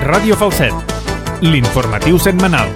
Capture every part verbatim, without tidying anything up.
Ràdio Falset, l'informatiu setmanal.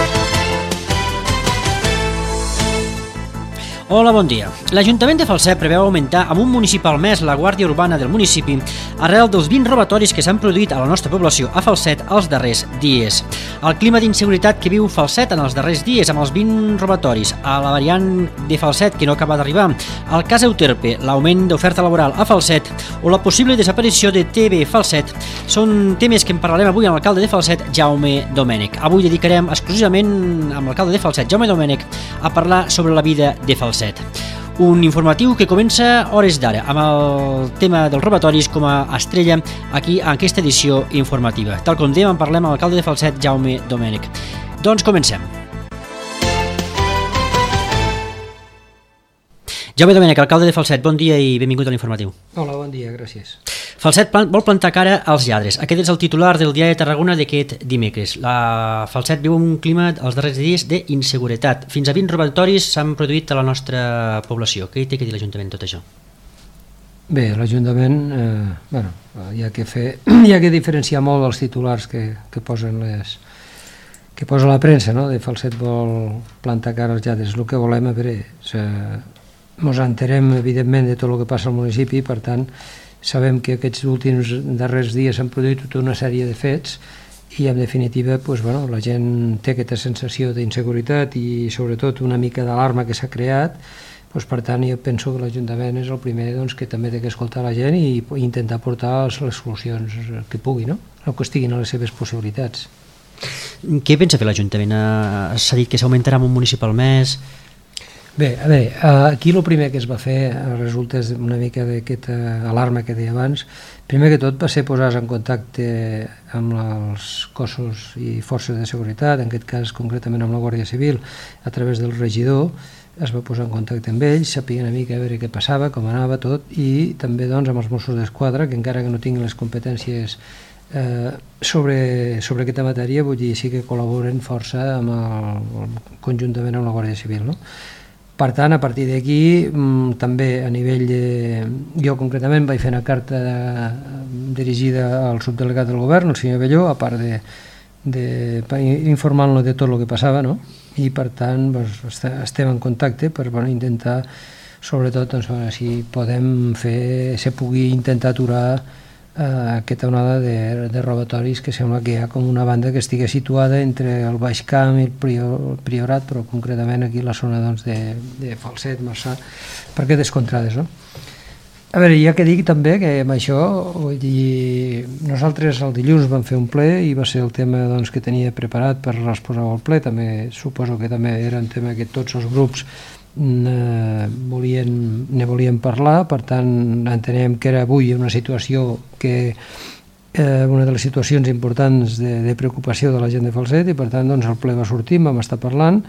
Hola, bon dia. L'Ajuntament de Falset preveu augmentar amb un municipi al mes la guàrdia urbana del municipi arrel dels vint robatoris que s'han produït a la nostra població a Falset els darrers dies. El clima d'inseguretat que viu Falset en els darrers dies amb els vint robatoris, a la variant de Falset que no acaba d'arribar, el cas Euterpe, l'augment d'oferta laboral a Falset o la possible desaparició de T V Falset són temes que en parlarem avui amb l'alcalde de Falset, Jaume Domènech. Avui dedicarem exclusivament amb l'alcalde de Falset, Jaume Domènech, a parlar sobre la vida de Falset. Un informatiu que comença hores d'ara amb el tema dels robatoris com a estrella aquí en aquesta edició informativa. Tal com dèiem, en parlem amb l'alcalde de Falset, Jaume Domènech. Doncs comencem. Jaume Domènech, alcalde de Falset, bon dia i benvingut a l'informatiu. Hola, bon dia, gràcies. Falset vol plantar cara als lladres. Aquest és el titular del Diari de Tarragona d'aquest dimecres. La Falset viu un clima els darrers dies d'inseguretat. Fins a vint robatoris s'han produït a la nostra població. Què hi té que dir l'Ajuntament tot això? Bé, l'Ajuntament, eh, bueno, hi ha que fer, hi ha que diferenciar molt dels titulars que, que posen les que posa la premsa, no? De Falset vol plantar cara als lladres. El que volem, a veure, ens enterem evidentment de tot el que passa al municipi, per tant, sabem que aquests últims darrers dies s'han produït tota una sèrie de fets i en definitiva doncs, bueno, la gent té aquesta sensació d'inseguretat i sobretot una mica d'alarma que s'ha creat, doncs, per tant jo penso que l'Ajuntament és el primer doncs, que també té que escoltar la gent i intentar portar les, les solucions que pugui, no? O que estiguin a les seves possibilitats. Què pensa fer l'Ajuntament? S'ha dit que s'augmentarà en un municipi al mes. Bé, a veure, aquí el primer que es va fer resulta una mica d'aquesta alarma que deia abans. Primer que tot va ser posar-se en contacte amb els cossos i forces de seguretat, en aquest cas concretament amb la Guàrdia Civil, a través del regidor. Es va posar en contacte amb ells, sapien una mica a veure què passava, com anava tot, i també doncs, amb els Mossos d'Esquadra, que encara que no tinguin les competències eh, sobre, sobre aquesta matèria, vull dir, sí que col·laboren força amb el, conjuntament amb la Guàrdia Civil, no? Per tant, a partir d'aquí, també a nivell de... Jo concretament vaig fer una carta dirigida al subdelegat del govern, el senyor Belló, a part de, de informar-lo de tot el que passava, no? I per tant doncs, estem en contacte per bueno, intentar, sobretot, doncs, si podem fer, se pugui intentar aturar Uh, aquesta onada de, de robatoris que sembla que hi ha com una banda que estigui situada entre el Baix Camp i el, prior, el Priorat, però concretament aquí la zona doncs, de, de Falset, Marçà, per aquestes contrades, no? A veure, hi ha que dir també que amb això, vull dir, nosaltres el dilluns vam fer un ple i va ser el tema doncs, que tenia preparat per exposar al ple, també suposo que també era un tema que tots els grups Ne volien, ne volien parlar, per tant entenem que era avui una situació que eh, una de les situacions importants de, de preocupació de la gent de Falset i per tant doncs, el ple va sortir, vam estar parlant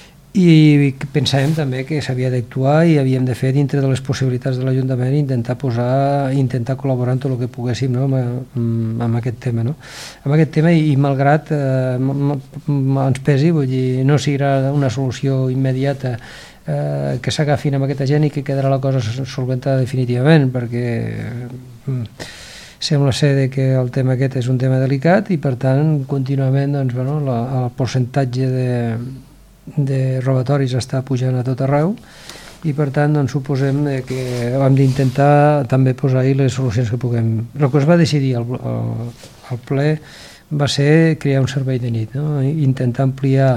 i pensàvem també que s'havia d'actuar i havíem de fer dintre de les possibilitats de l'Ajuntament intentar posar, intentar col·laborar en tot el que poguéssim, no? amb, amb aquest tema, no? Amb aquest tema i, i malgrat eh, ens pesi, vull dir, no serà una solució immediata Eh, que s'agafin amb aquesta gent i que quedarà la cosa solventada definitivament, perquè mm, sembla ser que el tema aquest és un tema delicat i per tant contínuament doncs, bueno, la, el percentatge de, de robatoris està pujant a tot arreu i per tant doncs, suposem que hem d'intentar també posar-hi les solucions que puguem. El que es va decidir al, al, al ple va ser crear un servei de nit, no? Intentar ampliar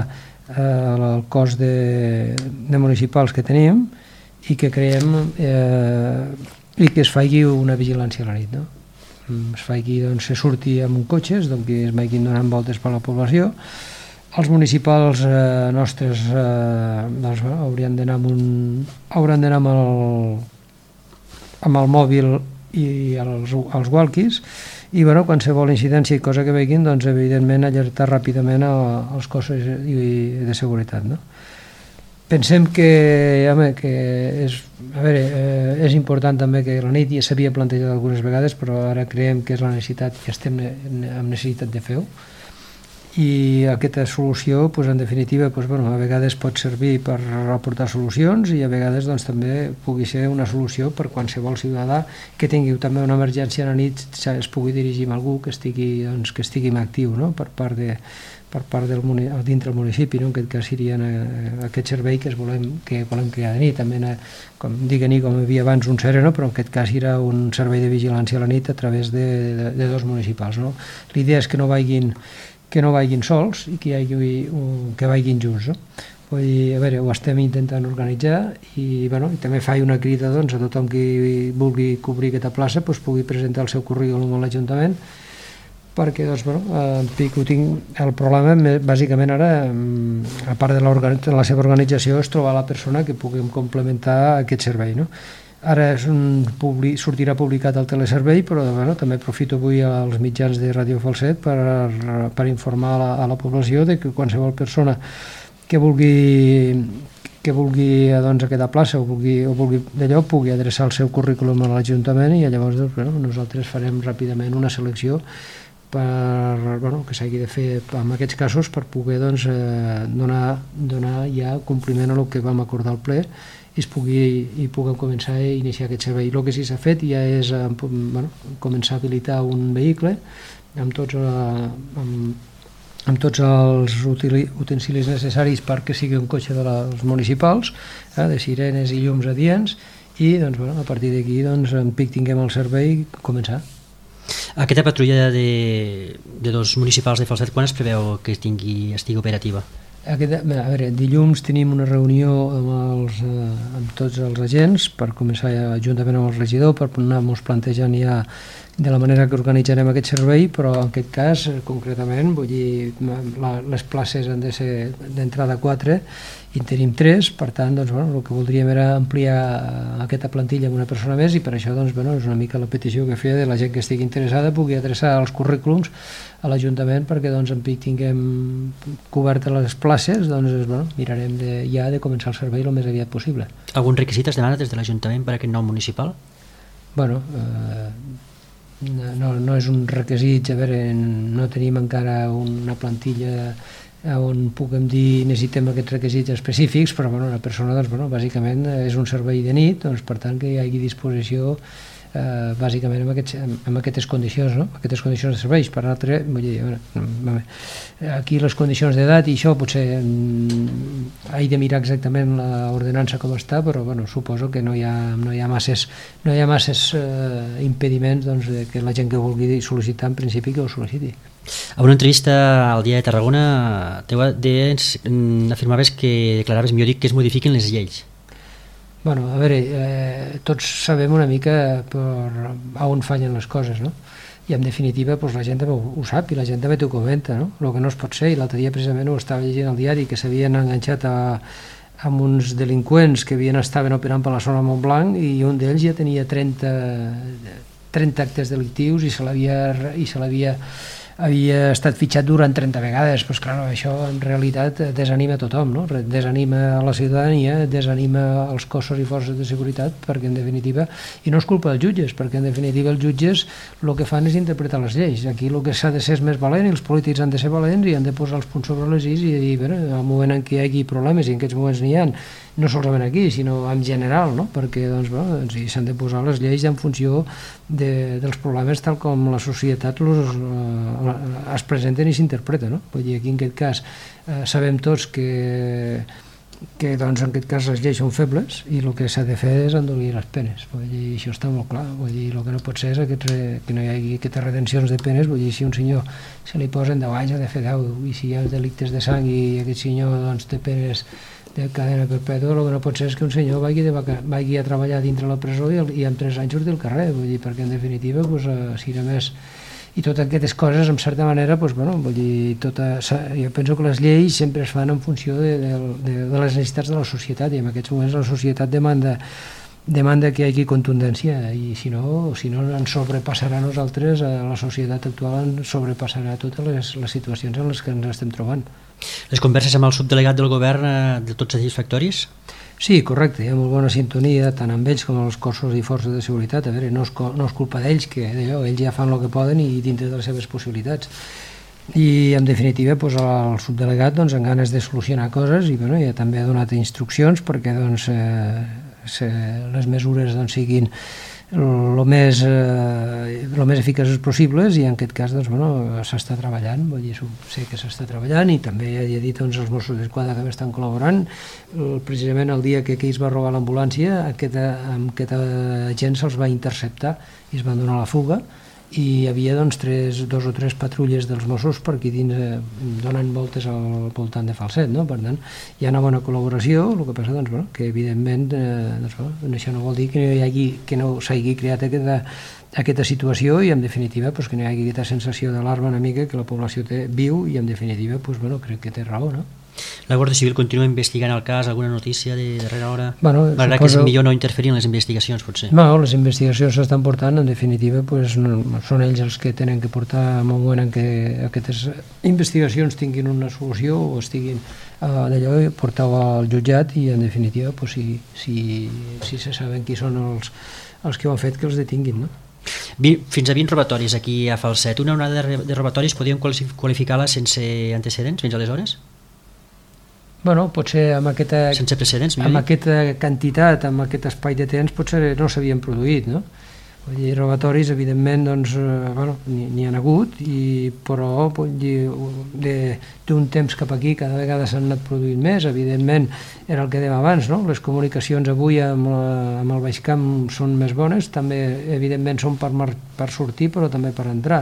el cos de, de municipals que teníem i que creem eh, i que es faci una vigilància a la nit, no? Es faci, doncs, se surti amb un cotxes, doncs, que es vagin donant voltes per la població. Els municipals eh, nostres eh, doncs, bueno, haurien d'anar amb un hauran d'anar amb el amb el mòbil i els, els walkies i bueno, qualsevol incidència i cosa que veguin, doncs evidentment alertar ràpidament als cossos de seguretat, no? Pensem que, home, que és, a veure, eh, és important també que la nit ja s'havia plantejat algunes vegades, però ara creiem que és la necessitat, que estem amb necessitat de fer-ho i aquesta solució doncs, en definitiva doncs, bueno, a vegades pot servir per aportar solucions i a vegades doncs, també pugui ser una solució per qualsevol ciutadà que tingui també una emergència a la nit es pugui dirigir a algú que estigui, doncs, que estigui actiu, no? per part de per part del dintre del municipi, no? En aquest cas seria aquest servei que, es volem, que volem crear de nit, també com dic a nit com hi havia abans un sereno, però en aquest cas era un servei de vigilància a la nit a través de, de, de dos municipals, no? L'idea és que no vagin que no vagin sols i que, hi hagi, que vagin junts, no? Vull dir, a veure, ho estem intentant organitzar i, bueno, i també faig una crida doncs, a tothom que vulgui cobrir aquesta plaça doncs, pugui presentar el seu currículum a l'Ajuntament perquè doncs, bueno, eh, tinc, el problema bàsicament ara, a part de, de la seva organització, és trobar la persona que puguem complementar aquest servei, no? Ara és un publi, sortirà publicat el teleservei, però bueno, també aprofito avui als mitjans de Ràdio Falset per, per informar a la, a la població de que qualsevol persona que vulgui que vulgui doncs, a aquesta plaça o vulgui, o vulgui d'allò pugui adreçar el seu currículum a l'Ajuntament i llavors doncs, bueno, nosaltres farem ràpidament una selecció per, bueno, que s'hagi de fer en aquests casos per poder doncs, eh, donar, donar ja compliment a el que vam acordar al ple i es pugui, i puguem començar a iniciar aquest servei. El que sí s'ha fet ja és bueno, començar a habilitar un vehicle amb tots, amb, amb tots els utensilis necessaris perquè sigui un cotxe dels municipals, eh, de sirenes i llums adients i doncs, bueno, a partir d'aquí doncs, en pic tinguem el servei i començar. Aquesta patrulla de, de dos municipals de Falset, quan es preveu que tingui, estigui operativa? Aquest, a veure, dilluns tenim una reunió amb, els, eh, amb tots els agents per començar juntament amb el regidor per anar-nos plantejant ja de la manera que organitzarem aquest servei, però en aquest cas concretament vull dir, la, les places han de ser d'entrada quatre i en tenim tres, per tant doncs, bueno, el que voldríem era ampliar aquesta plantilla amb una persona més i per això doncs, bueno, és una mica la petició que feia de la gent que estigui interessada pugui adreçar els currículums a l'Ajuntament perquè doncs, en pic tinguem cobertes les places, doncs bueno, mirarem de, ja de començar el servei el més aviat possible. Algun requisit es demana des de l'Ajuntament per a aquest nou municipal? Bueno, eh, no, no és un requisit, a veure, no tenim encara una plantilla on puguem dir necessitem aquests requisits específics, però bueno, una persona doncs, bueno, bàsicament és un servei de nit, doncs, per tant que hi hagi disposició eh, bàsicament amb, aquests, amb aquestes condicions, no? Aquestes condicions de serveis. Per altre, vull dir, bueno, aquí les condicions d'edat i això potser mm, he de mirar exactament l'ordenança com està, però bueno, suposo que no hi ha, no hi ha masses, no hi ha masses eh, impediments doncs, de que la gent que vulgui sol·licitar en principi que ho sol·liciti. A una entrevista al Dia de Tarragona teu deies, afirmaves que declaraves, millor dit, que es modifiquen les lleis. Bueno, a veure, eh, tots sabem una mica per on fallen les coses, no? I en definitiva pues, la gent ho, ho sap i la gent també t'ho comenta, no? El que no es pot ser, i l'altre dia precisament ho estava llegint al diari, que s'havien enganxat a, amb uns delinqüents que havien estaven operant per la zona de Montblanc i un d'ells ja tenia trenta, trenta actes delictius i se l'havia i se l'havia havia estat fitxat durant trenta vegades, doncs clar, això en realitat desanima a tothom, no? Desanima a la ciutadania, desanima als cossos i forces de seguretat, perquè en definitiva, i no és culpa dels jutges, perquè en definitiva els jutges el que fan és interpretar les lleis. Aquí el que s'ha de ser és més valent i els polítics han de ser valents i han de posar els punts sobre les is i dir, bé, al moment en què hi hagi problemes i en aquests moments n'hi ha, no solament aquí, sinó en general, no? Perquè doncs, bueno, doncs, s'han de posar les lleis en funció de, dels problemes tal com la societat los, eh, es presenten i s'interpreten, no? Vull dir, aquí en aquest cas eh, sabem tots que, que doncs, en aquest cas les lleis són febles i el que s'ha de fer és endurir les penes. Vull dir, això està molt clar. Vull dir, el que no pot ser és aquest, que no hi hagi aquestes retencions de penes. Vull dir, si un senyor se li posen deu anys ha de fer deu, i si hi ha delictes de sang i aquest senyor doncs, té penes de cadena perpètua, el que no pot ser és que un senyor vagi, de vaca, vagi a treballar dintre la presó i, i en tres anys surti al carrer, vull dir, perquè en definitiva doncs, si només i totes aquestes coses en certa manera doncs, bueno, vull dir, tota, jo penso que les lleis sempre es fan en funció de, de, de, de les necessitats de la societat i en aquests moments la societat demanda demanda que hi hagi contundència i si no, si no ens sobrepassarà a nosaltres, a la societat actual ens sobrepassarà totes les, les situacions en les que ens estem trobant. Les converses amb el subdelegat del govern eh, de tots satisfactoris? Sí, correcte, hi ha molt bona sintonia tant amb ells com amb els cossos i forces de seguretat. A veure, no és, no és culpa d'ells, que d'allò, ells ja fan el que poden i dintre de les seves possibilitats. i en definitiva doncs, el subdelegat doncs, amb ganes de solucionar coses i bueno, ja també ha donat instruccions perquè doncs, eh, les mesures doncs, siguin el més, eh, lo més eficaces possibles i en aquest cas doncs, bueno, s'està treballant, vull dir, sé que s'està treballant i també ja he dit doncs, els Mossos d'Esquadra també estan col·laborant. Precisament el dia que, que es va robar l'ambulància aquesta, aquesta gent se'ls va interceptar i es van donar la fuga i hi havia doncs, tres, dos o tres patrulles dels Mossos per aquí dins eh, donant voltes al voltant de Falset, no? Per tant, hi ha una bona col·laboració, el que passa doncs, bueno, que evidentment eh, doncs, bueno, això no vol dir que no hi hagi, que no s'hagi creat aquesta, aquesta situació i en definitiva pues, que no hi hagi aquesta sensació d'alarma una mica que la població té, viu i en definitiva pues, bueno, crec que té raó, no? La Guàrdia Civil continua investigant el cas, alguna notícia de darrera hora? Bueno, M'agrada suposo... que és millor no interferir en les investigacions, potser. No, les investigacions s'estan portant, en definitiva, pues, no, són ells els que tenen que portar en un moment en què aquestes investigacions tinguin una solució o estiguin uh, d'allò, portar-ho al jutjat i, en definitiva, pues, si, si, si se saben qui són els, els que ho han fet, que els detinguin, no? Fins a vint robatoris aquí a Falset. Una onada de robatoris podríem qualificar-la sense antecedents fins aleshores? Bueno, potser amb aquesta, sense precedents, amb aquesta quantitat, amb aquest espai de temps, potser no s'havien produït, no? Vull dir, robatoris, evidentment, doncs, bueno, n'hi ha hagut, i, però vull dir, d'un temps cap aquí cada vegada s'han anat produint més, evidentment, era el que dèiem abans, no? Les comunicacions avui amb, la, amb el Baixcamp són més bones, també, evidentment, són per, per sortir, però també per entrar.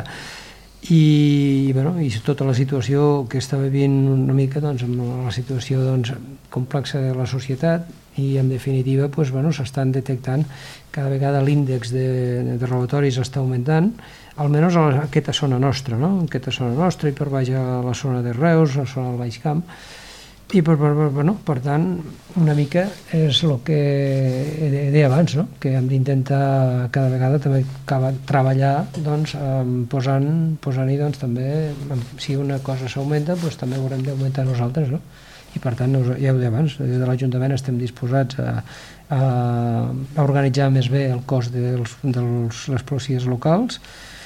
I, bueno, i tota la situació que està vivint una mica doncs, amb la situació doncs, complexa de la societat i en definitiva doncs, bueno, s'estan detectant cada vegada l'índex de, de robatoris està augmentant, almenys a aquesta zona nostra, no? Aquesta zona nostra i per baix a la zona de Reus, a la zona del Baixcamp. I per, per, bueno, per tant, una mica és el que deia abans, no? Que hem d'intentar cada vegada també treballar doncs, posant, posant-hi doncs, també, si una cosa s'augmenta, doncs, també haurem d'augmentar nosaltres, no? I per tant, ja ho deia abans, des de l'Ajuntament estem disposats a, a, a organitzar més bé el cos de les policies locals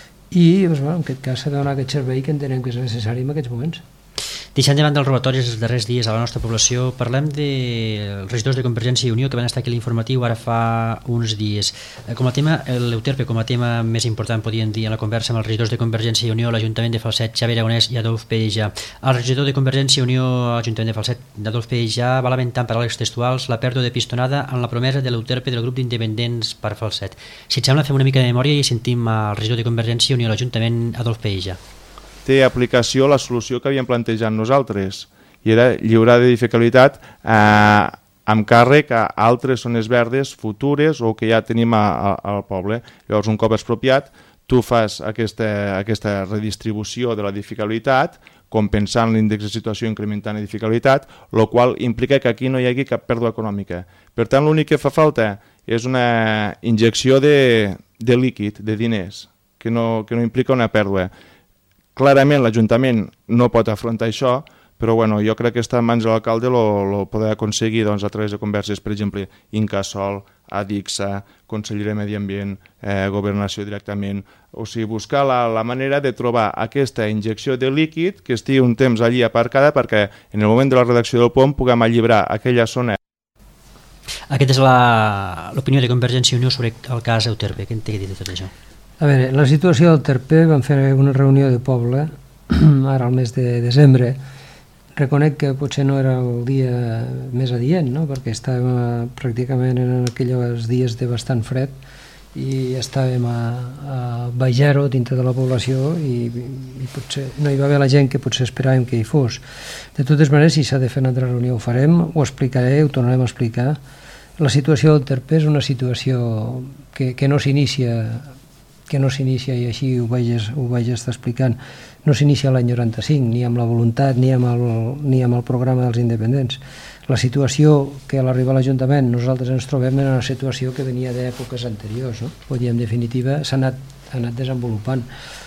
i doncs, bueno, en aquest cas s'ha de donar aquest servei que entenem que és necessari en aquests moments. Deixant de banda els robatoris els darrers dies a la nostra població, parlem dels regidors de Convergència i Unió que van estar aquí a l'informatiu ara fa uns dies. Com a tema, l'Euterpe, com a tema més important, podríem dir, en la conversa amb els regidors de Convergència i Unió, l'Ajuntament de Falset, Xavier Aragonès i Adolf Peija. El regidor de Convergència i Unió a l'Ajuntament de Falset, Adolf Peija, va lamentar en paraules textuals la pèrdua de pistonada en la promesa de l'Euterpe del grup d'independents per Falset. Si et sembla, fem una mica de memòria i sentim el regidor de Convergència i Unió a l'Ajuntament, Adolf Peija. Té aplicació la solució que havíem plantejat nosaltres i era lliurar d'edificabilitat eh, amb càrrec a altres zones verdes futures o que ja tenim a, a, al poble. Llavors, un cop expropiat, tu fas aquesta, aquesta redistribució de l'edificabilitat compensant l'índex de situació incrementant edificabilitat, el qual implica que aquí no hi hagi cap pèrdua econòmica. Per tant, l'únic que fa falta és una injecció de, de líquid, de diners, que no, que no implica una pèrdua. Clarament l'Ajuntament no pot afrontar això, però bueno, jo crec que està en mans de l'alcalde el poder aconseguir doncs, a través de converses, per exemple, Incasol, Adixa, Conselleria de Medi Ambient, eh, Governació directament, o sigui, buscar la, la manera de trobar aquesta injecció de líquid que estigui un temps allí aparcada perquè en el moment de la redacció del P O M puguem alliberar aquella zona. Aquesta és l'opinió de Convergència i Unió sobre el cas Euterpe. Què en té que dir de tot això? A veure, la situació del Terpe, vam fer una reunió de poble ara al mes de desembre. Reconec que potser no era el dia més adient, no? Perquè estàvem pràcticament en aquells dies de bastant fred i estàvem a, a baix zero dintre de la població i, i potser no hi va haver la gent que potser esperàvem que hi fos. De totes maneres, si s'ha de fer una altra reunió ho farem, ho explicaré, ho tornarem a explicar. La situació del Terpe és una situació que, que no s'inicia que no s'inicia, i així ho vaig, ho vaig estar explicant, no s'inicia l'any noranta-cinc, ni amb la voluntat ni amb, el, ni amb el programa dels independents. La situació que a l'arribar a l'Ajuntament nosaltres ens trobem era una situació que venia d'èpoques anteriors, no? Vull dir, en definitiva, s'ha anat, anat desenvolupant.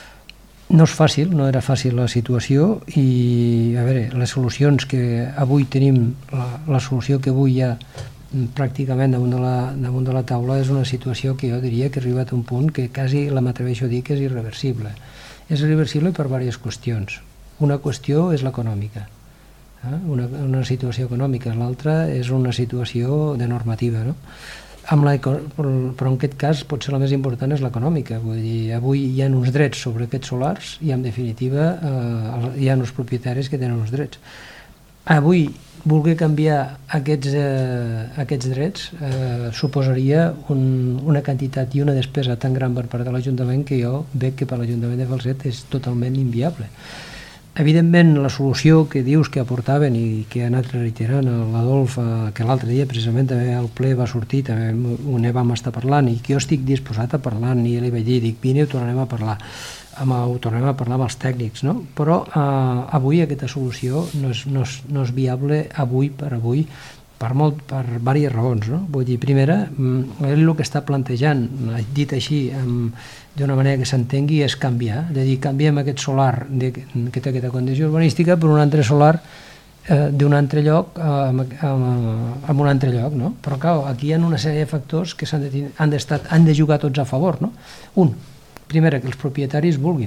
No és fàcil, no era fàcil la situació i, a veure, les solucions que avui tenim, la, la solució que avui hi ha pràcticament damunt de, la, damunt de la taula és una situació que jo diria que ha arribat a un punt que quasi la m'atreveixo a dir que és irreversible. És irreversible per diverses qüestions. Una qüestió és l'econòmica, eh? una, una situació econòmica, l'altra és una situació de normativa, no? Amb la, però en aquest cas potser la més important és l'econòmica. Vull dir, avui hi ha uns drets sobre aquests solars i en definitiva eh, hi ha uns propietaris que tenen uns drets. Avui voler canviar aquests, eh, aquests drets eh, suposaria un, una quantitat i una despesa tan gran per part de l'Ajuntament que jo veig que per l'Ajuntament de Falset és totalment inviable. Evidentment, la solució que dius que aportaven i que ha anat reiterant l'Adolf, que l'altre dia precisament també al ple va sortir, també ho ne vam estar parlant, i que jo estic disposat a parlar, i li vaig dir, dic, vine, ho tornarem a parlar, amb, ho tornarem a parlar amb els tècnics, no? Però eh, avui aquesta solució no és, no, és, no és viable avui per avui, per, molt, per diverses raons, no? Vull dir, primera, ell el que està plantejant, dit així, d'una manera que s'entengui, és canviar, és a dir, canviem aquest solar de, que té aquesta condició urbanística per un altre solar eh, d'un altre lloc eh, en un altre lloc, no? Però clar, aquí hi ha una sèrie de factors que s'han de, han, han de jugar tots a favor, no? Un, primera, que els propietaris vulguin.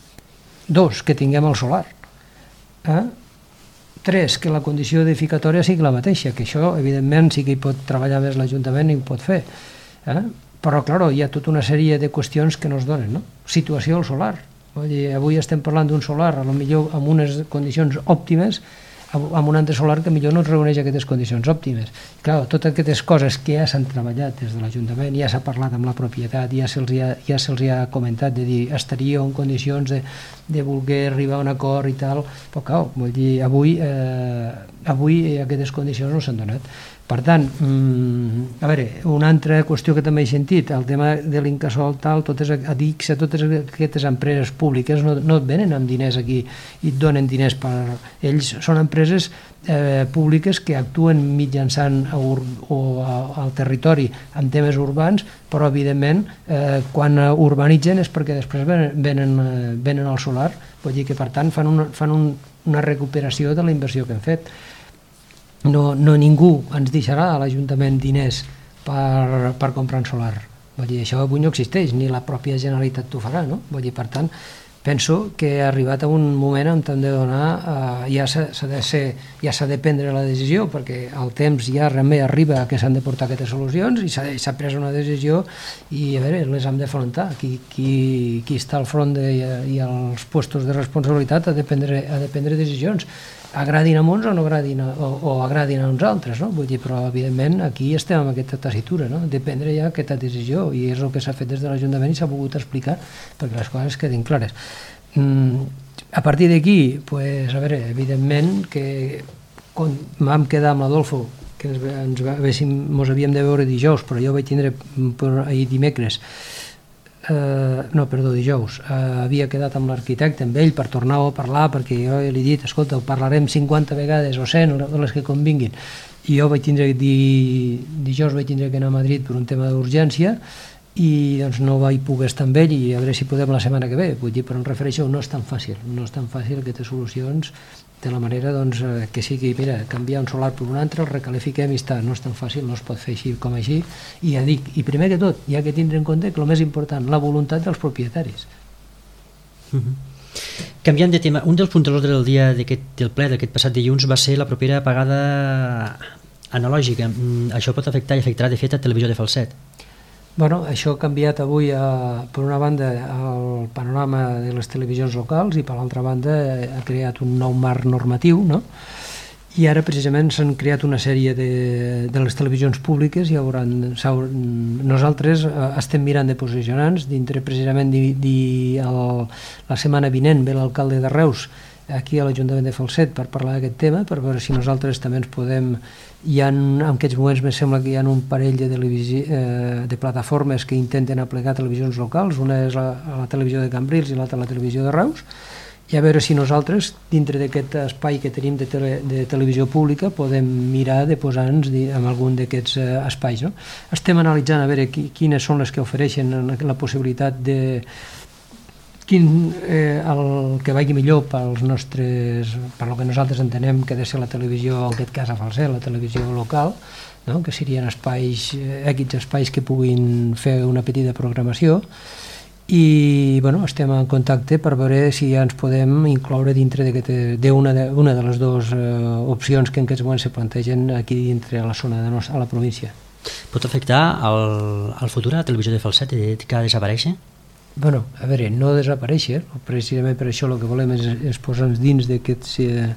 Dos, que tinguem el solar. Eh? Tres, que la condició edificatòria sigui la mateixa, que això, evidentment, sí que hi pot treballar més l'Ajuntament i ho pot fer. Eh? Però, clar, hi ha tota una sèrie de qüestions que no es donen, no? Situació al solar. Vull dir, avui estem parlant d'un solar, a lo millor amb unes condicions òptimes, amb un altre solar que millor no es reuneix aquestes condicions òptimes. Clar, totes aquestes coses que ja s'han treballat des de l'Ajuntament, ja s'ha parlat amb la propietat, ja se'ls ha, ja se'ls ha comentat de dir estaríeu en condicions de, de voler arribar a un acord i tal, però clar, vull dir, avui, eh, avui aquestes condicions no s'han donat. Per tant, mm, a veure, una altra qüestió que també he sentit, el tema de l'Incasòl, tal, totes, a Dix, a totes aquestes empreses públiques no, no et venen amb diners aquí i et donen diners per... Ells són empreses eh, públiques que actuen mitjançant a ur, o a, al territori en temes urbans, però evidentment eh, quan urbanitzen és perquè després venen, venen, venen al solar, vull dir que per tant fan, una, fan un, una recuperació de la inversió que han fet. No, no ningú ens deixarà a l'Ajuntament diners per, per comprar un solar. Vull dir, això avui no existeix, ni la pròpia Generalitat t'ho farà, no? Vull dir, per tant, penso que ha arribat a un moment on hem de donar, eh, ja s'ha de ser, ja s'ha de prendre la decisió, perquè el temps ja realment arriba que s'han de portar aquestes solucions i s'ha pres una decisió i a veure, les hem d'afrontar. Qui, qui, qui està al front de, i als puestos de responsabilitat ha de prendre, ha de prendre decisions. Agradin a uns o no agradin a, o, o agradin a uns altres, no? Vull dir, però evidentment aquí estem amb aquesta tessitura, no? De prendre ja aquesta decisió i és el que s'ha fet des de l'Ajuntament i s'ha pogut explicar perquè les coses quedin clares. Mm, a partir d'aquí, pues, a veure, evidentment que vam quedar amb l'Adolfo que ens, ens ens havíem de veure dijous, però jo vaig tindre ahir dimecres Uh, no, perdó, dijous, uh, havia quedat amb l'arquitecte, amb ell, per tornar a parlar, perquè jo li he dit, escolta, ho parlarem cinquanta vegades o cent, les que convinguin. I jo vaig tindre, di, dijous vaig tindre que anar a Madrid per un tema d'urgència i doncs no vaig poder estar amb ell i a veure si podem la setmana que ve. Vull dir, però em refereixo, no és tan fàcil, no és tan fàcil aquestes solucions de la manera doncs, que sigui, mira, canviar un solar per un altre, el recalifiquem i està, no és tan fàcil, no es pot fer així com així, i ja dic, i primer que tot, hi ha que tindre en compte que el més important, la voluntat dels propietaris. Uh-huh. Canviant de tema, un dels puntadors del dia del ple d'aquest passat dilluns va ser la propera apagada analògica. Això pot afectar i afectarà de fet a Televisió de Falset. Bueno, això ha canviat avui, a, per una banda, el panorama de les televisions locals i per l'altra banda ha creat un nou marc normatiu, no? I ara precisament s'han creat una sèrie de, de les televisions públiques i hauran, nosaltres estem mirant de posicionar-nos dintre precisament di, di, el, la setmana vinent ve l'alcalde de Reus aquí a l'Ajuntament de Falset per parlar d'aquest tema, per veure si nosaltres també ens podem... Hi ha, en aquests moments me sembla que hi ha un parell de, eh, de plataformes que intenten aplegar televisions locals, una és la, la televisió de Cambrils i l'altra la televisió de Reus, i a veure si nosaltres, dintre d'aquest espai que tenim de, tele, de televisió pública, podem mirar de posar-nos en algun d'aquests eh, espais. No? Estem analitzant a veure qui, quines són les que ofereixen la possibilitat de... Quin, eh, el que vagi millor pels nostres, per lo que nosaltres entenem que ha de ser la televisió, en aquest cas a Falset, la televisió local, no? Que serien espais, equips espais que puguin fer una petita programació, i bueno, estem en contacte per veure si ja ens podem incloure dintre d'una de, una de les dues eh, opcions que en aquests moments se plantegen aquí dintre a la zona de nos, a la província. Pot afectar el, el futur a la televisió de Falset que ha de desaparèixer? Bueno, a veure, no desaparèixer, precisament per això el que volem és, és posar-nos dins d'aquests eh,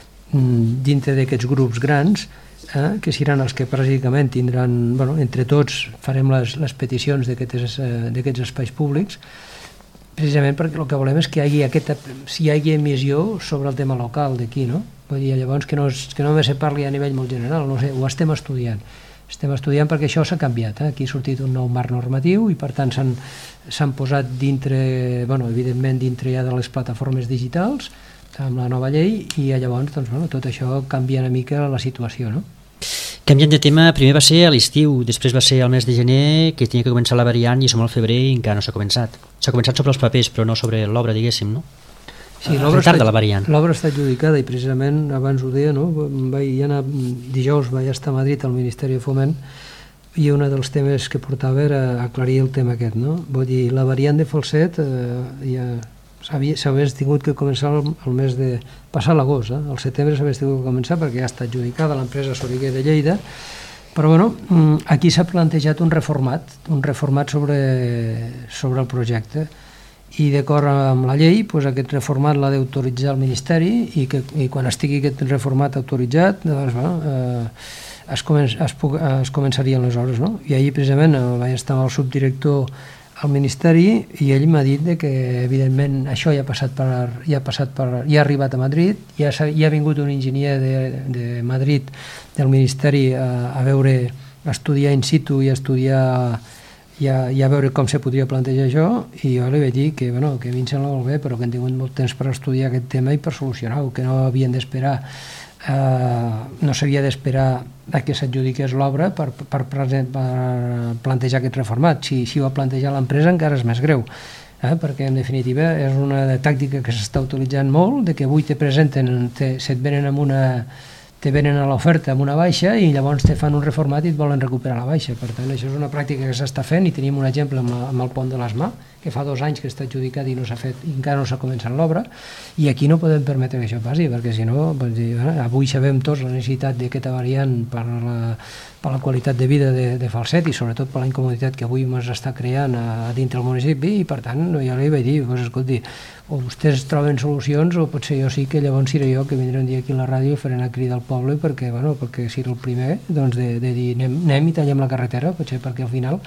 dintre d'aquests grups grans, eh, que seran els que pràcticament tindran, bueno, entre tots farem les, les peticions d'aquests eh, espais públics, precisament perquè el que volem és que hi hagi, aquesta, si hi hagi emissió sobre el tema local d'aquí, no? Vull dir, llavors que no, que no només se parli a nivell molt general, no sé, ho estem estudiant. Estem estudiant perquè això s'ha canviat, eh? Aquí ha sortit un nou marc normatiu i per tant s'han posat dintre, bueno, evidentment dintre ja de les plataformes digitals, amb la nova llei, i llavors doncs, bueno, tot això canvia una mica la situació, no? Canviant de tema, primer va ser a l'estiu, després va ser al mes de gener que tenia que començar la variant i som al febrer i encara no s'ha començat. S'ha començat sobre els papers però no sobre l'obra, diguéssim, no? Sí, l'obra està adjudicada i precisament abans ho deia, no? Vaig anar, dijous vaig estar a Madrid al Ministeri de Foment i un dels temes que portava era aclarir el tema aquest, no? Vull dir, la variant de Falset eh, ja s'hagués tingut que començar el, el mes de... passar l'agost, eh? Al setembre s'hagués tingut que començar perquè ja està adjudicada l'empresa Soriguer de Lleida, però bueno, aquí s'ha plantejat un reformat, un reformat sobre, sobre el projecte, i d'acord amb la llei, doncs aquest reformat l'ha d'autoritzar el Ministeri i, que, i quan estigui aquest reformat autoritzat, doncs, bueno, eh, es, començ, es, es començarien les obres, no? I ahir precisament vaig estar amb el subdirector al Ministeri i ell m'ha dit que evidentment això ja ha passat per, ja ha, passat per, ja ha arribat a Madrid, ja, ha, ja ha vingut un enginyer de, de Madrid del Ministeri a, a veure, a estudiar in situ i a estudiar i a, i a veure com se podria plantejar això, i jo li vaig dir que, bueno, que a mi em sembla molt bé, però que han tingut molt temps per estudiar aquest tema i per solucionar-ho, que no havien d'esperar, eh, no s'havia d'esperar a que s'adjudiqués l'obra per, per, per plantejar aquest reformat. Si, si ho ha plantejat l'empresa encara és més greu, eh, perquè en definitiva és una tàctica que s'està utilitzant molt, de que avui te presenten, te, se't venen amb una... te venen a l'oferta amb una baixa i llavors te fan un reformat i et volen recuperar la baixa. Per tant, això és una pràctica que s'està fent i tenim un exemple amb, amb el pont de l'Esmà, que fa dos anys que està adjudicat i no s'ha fet, i encara no s'ha començat l'obra, i aquí no podem permetre que això passi, perquè si no, doncs, eh, avui sabem tots la necessitat d'aquesta variant per la, per la qualitat de vida de, de Falset i sobretot per la incomoditat que avui ens està creant a, a dintre del municipi, i per tant jo li vaig dir, doncs, escolti, o vostès troben solucions o potser jo sí que llavors seré jo que vindré un dia aquí a la ràdio i faré una crida al poble perquè, bueno, perquè seré el primer doncs, de, de dir anem, anem i tallem la carretera, potser perquè al final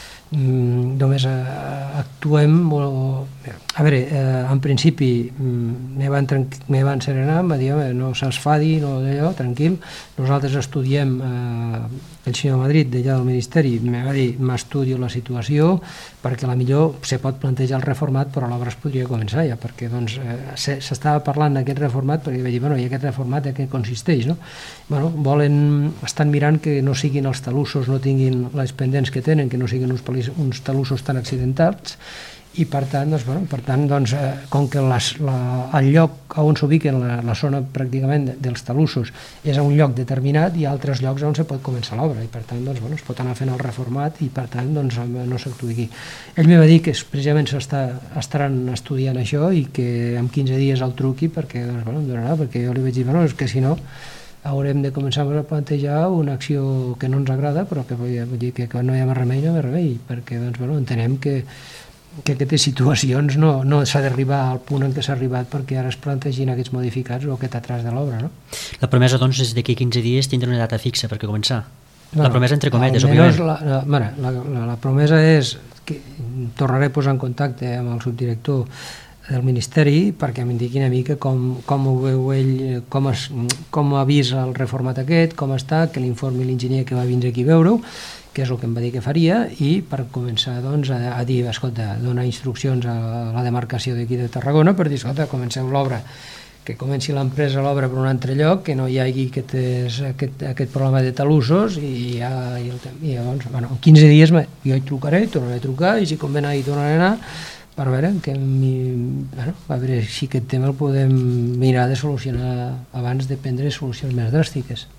mm, només eh, actuem o, a veure, eh, en principi mm, me, van me van serenar, em va dir no s'esfadi, no d'allò, tranquil, nosaltres estudiem eh, el senyor Madrid d'allà del Ministeri me va dir, m'estudio la situació perquè a la millor se pot plantejar el reformat però l'obra es podria començar ja perquè doncs, eh, s'estava parlant d'aquest reformat perquè vaig dir, bueno, i aquest reformat en què consisteix, no? Bueno, volen, estan mirant que no siguin els talussos, no tinguin les pendents que tenen, que no siguin uns, uns talussos tan accidentats i per tant, doncs, bueno, per tant doncs, eh, com que les, la, el lloc on s'ubiquen la, la zona pràcticament dels talussos és a un lloc determinat i altres llocs on se pot començar l'obra i per tant doncs, bueno, es pot anar fent el reformat i per tant doncs, no s'actuï aquí. Ell me va dir que precisament estaran estudiant això i que en quinze dies el truqui perquè, doncs, bueno, em donarà, perquè jo li vaig dir bueno, és que si no haurem de començar a plantejar una acció que no ens agrada però que vull dir que quan no hi ha més remei no hi ha més remei perquè doncs, bueno, entenem que que aquestes situacions no, no s'ha d'arribar al punt en què s'ha arribat perquè ara es plantegin aquests modificats o aquest atràs de l'obra, no? La promesa, doncs, és d'aquí quinze dies tindre una data fixa per començar. Bueno, la promesa entre cometes, òbviament. La, la, la, la, la promesa és que tornaré a posar en contacte amb el subdirector del Ministeri perquè m'indiqui una mica com, com ho veu ell, com, es, com ha vist el reformat aquest, com està, que l'informi l'enginyer que va vindre aquí a veure-ho, que és el que em va dir que faria, i per començar doncs, a, a dir, escolta, donar instruccions a la demarcació d'aquí de Tarragona per dir, escolta, comenceu l'obra, que comenci l'empresa l'obra per un altre lloc, que no hi hagi aquest, aquest, aquest problema de talussos, i, ja, i, i llavors, bueno, en quinze dies jo hi trucaré, tornaré a trucar, i si convé anar hi tornaré a anar, per veure, que mi, bueno, a veure si aquest tema el podem mirar de solucionar abans de prendre solucions més dràstiques.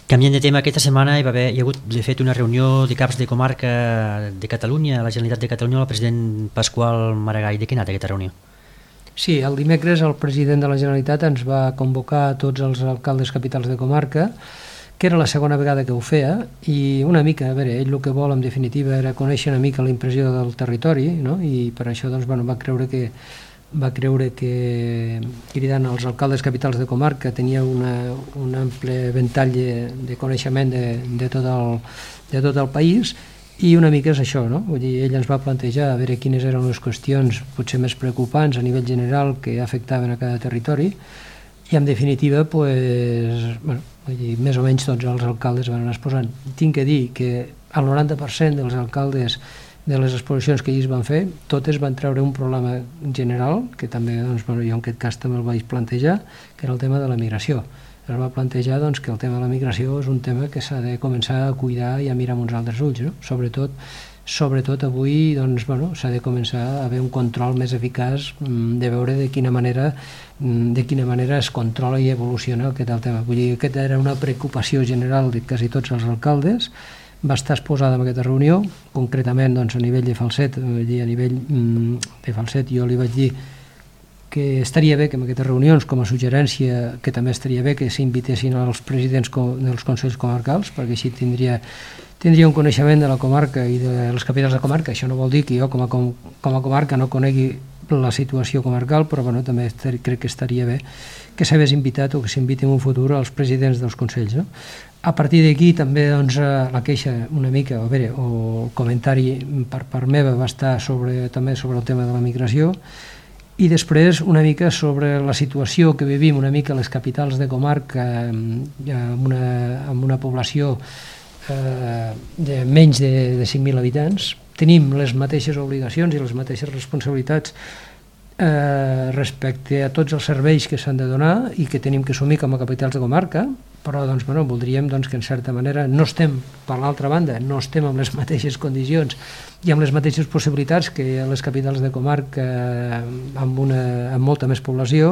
Canviant de tema, aquesta setmana hi va haver, hi ha hagut de fet una reunió de caps de comarca de Catalunya, a la Generalitat de Catalunya, el president Pasqual Maragall. De què ha anat aquesta reunió? Sí, el dimecres el president de la Generalitat ens va convocar a tots els alcaldes capitals de comarca, que era la segona vegada que ho feia, i una mica, a veure, ell el que vol en definitiva era conèixer una mica la impressió del territori, no? I per això doncs, bueno, va creure que va creure que cridant als alcaldes capitals de comarca tenia una, un ample ventall de, de coneixement de, de, tot el, de tot el país, i una mica és això, no? Vull dir, ell ens va plantejar a veure quines eren les qüestions potser més preocupants a nivell general que afectaven a cada territori, i en definitiva pues, bueno, vull dir, més o menys tots els alcaldes van anar exposant. Tinc que dir que el noranta per cent dels alcaldes de les exposicions que ells van fer, totes van treure un problema general, que també doncs, bueno, jo en aquest cas també el vaig plantejar, que era el tema de la migració. Es va plantejar doncs, que el tema de la migració és un tema que s'ha de començar a cuidar i a mirar amb uns altres ulls, no? Sobretot, sobretot avui doncs, bueno, s'ha de començar a haver un control més eficaç, de veure de quina manera de quina manera es controla i evoluciona aquest tema. Vull dir, aquesta era una preocupació general de quasi tots els alcaldes, va estar exposada en aquesta reunió, concretament doncs, a nivell de Falset, a nivell de Falset jo li vaig dir que estaria bé que en aquestes reunions, com a suggerència, que també estaria bé que s'invitessin els presidents dels consells comarcals, perquè així tindria, tindria un coneixement de la comarca i de les capitals de comarca. Això no vol dir que jo com a, com, com a comarca no conegui la situació comarcal, però bueno, també crec que estaria bé que s'hagués invitat o que s'inviti en un futur als presidents dels consells, no? A partir d'aquí també doncs, la queixa una mica, a veure, o el comentari per part meva va estar sobre, també sobre el tema de la migració, i després una mica sobre la situació que vivim una mica a les capitals de comarca amb una, amb una població eh, de menys de, de cinc mil habitants. Tenim les mateixes obligacions i les mateixes responsabilitats eh, respecte a tots els serveis que s'han de donar i que tenim que assumir com a capitals de comarca, però doncs, bueno, voldríem doncs, que en certa manera no estem, per l'altra banda, no estem amb les mateixes condicions i amb les mateixes possibilitats que a les capitals de comarca amb, una, amb molta més població,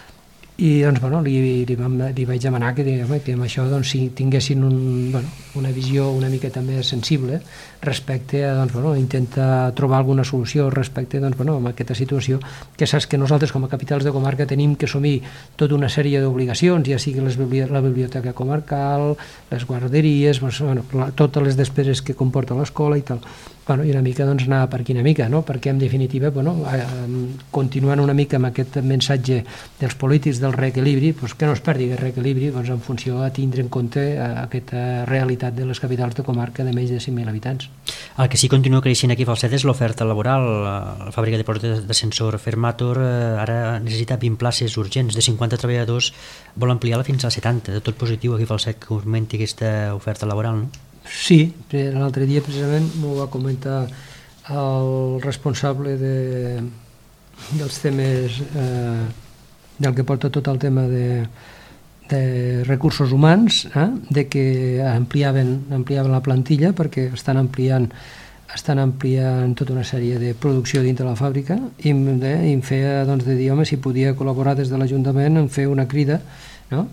i doncs, bueno, li, li, vam, li vaig demanar que, que amb això doncs, si tinguessin un, bueno, una visió una mica també sensible respecte a doncs, bueno, intentar trobar alguna solució respecte doncs, bueno, a aquesta situació, que saps que nosaltres com a capitals de comarca tenim que assumir tota una sèrie d'obligacions, ja sigui les, la biblioteca comarcal, les guarderies, bueno, la, totes les despeses que comporta l'escola i tal. Bueno, i una mica doncs, anar per quina mica, no? Perquè en definitiva, bueno, eh, continuant una mica amb aquest mensatge dels polítics del reequilibri, doncs, que no es perdi aquest reequilibri doncs, en funció a tindre en compte eh, aquesta realitat de les capitals de comarca de menys de cinc mil habitants. El que sí continua creixent aquí a Falset és l'oferta laboral. La fàbrica de portes d'ascensor Fermator eh, ara necessita vint places urgents, de cinquanta treballadors vol ampliar-la fins a setanta. De tot positiu aquí a Falset que augmenti aquesta oferta laboral, no? Sí, l'altre dia precisament m'ho va comentar el responsable de, dels temes eh, del que porta tot el tema de, de recursos humans, eh, de que ampliaven, ampliaven la plantilla perquè estan ampliant estan ampliant tota una sèrie de producció dintre la fàbrica i, de, i em feia doncs, de dir, home, si podia col·laborar des de l'Ajuntament en fer una crida, no?,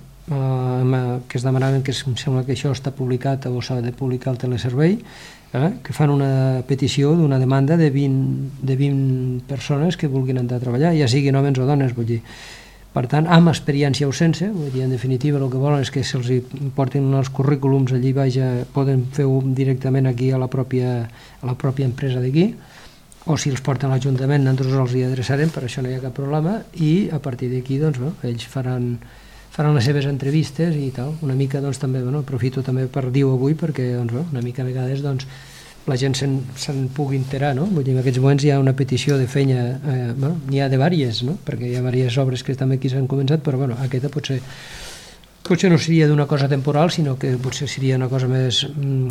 Uh, que es demanaven, que em sembla que això està publicat o s'ha de publicar al teleservei, eh, que fan una petició d'una demanda de vint, de vint persones que vulguin entrar a treballar, ja siguin homes o dones, vull dir. Per tant, amb experiència o sense, vull dir, en definitiva el que volen és que se'ls portin els currículums allí baix, poden fer-ho directament aquí a la pròpia, a la pròpia empresa d'aquí, o si els porten a l'Ajuntament nosaltres els hi adreçarem, per això no hi ha cap problema, i a partir d'aquí doncs, bueno, ells faran faran les seves entrevistes i tal, una mica doncs també, bueno, aprofito també per dir-ho avui perquè doncs, bueno, una mica a vegades doncs la gent se'n, se'n pugui enterar, no? Vull dir, en aquests moments hi ha una petició de feina, eh, bueno, n'hi ha de vàries, no? Perquè hi ha diverses obres que també aquí s'han començat, però bueno, aquesta potser potser no seria d'una cosa temporal, sinó que potser seria una cosa més,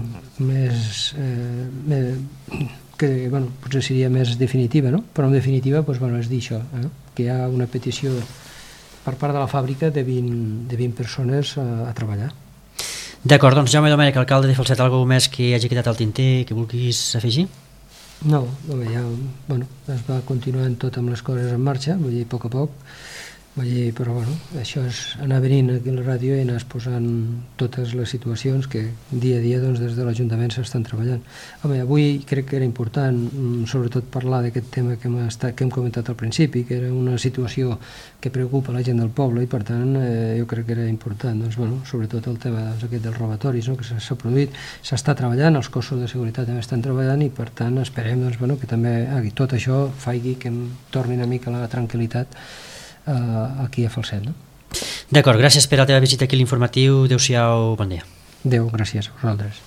més, eh, més que, bueno, potser seria més definitiva, no? Però en definitiva, doncs, bueno, és dir això, eh? Que hi ha una petició per part de la fàbrica de vint, de vint persones a, a treballar. D'acord, doncs Jaume Domènech, alcalde de Falset, alguna més que hagi quedat al tinter que vulguis afegir? No, home, ja, bueno, es va continuant tot amb les coses en marxa, vull dir, a poc a poc, Vull dir, però bueno, això és anar venint aquí a la ràdio i anar posant totes les situacions que dia a dia doncs, des de l'Ajuntament s'estan treballant. Home, avui crec que era important sobretot parlar d'aquest tema que hem, estat, que hem comentat al principi, que era una situació que preocupa la gent del poble i per tant eh, jo crec que era important, doncs, bueno, sobretot el tema doncs, aquest dels robatoris, no? Que s'ha produït, s'està treballant, els cossos de seguretat també estan treballant i per tant esperem doncs, bueno, que també eh, tot això faci que em torni una mica la tranquil·litat aquí a Falset, no? D'acord, gràcies per la teva visita aquí a l'informatiu. Adéu-siau, bon dia. Adéu, gràcies a vosaltres.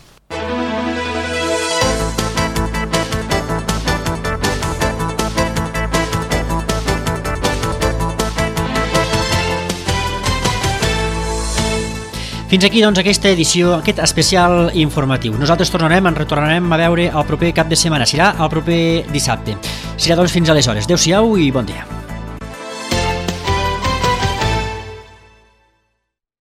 Fins aquí, doncs, aquesta edició, aquest especial informatiu. Nosaltres tornarem, en retornarem a veure el proper cap de setmana. Serà el proper dissabte. Serà, doncs, fins aleshores. Adéu-siau i bon dia.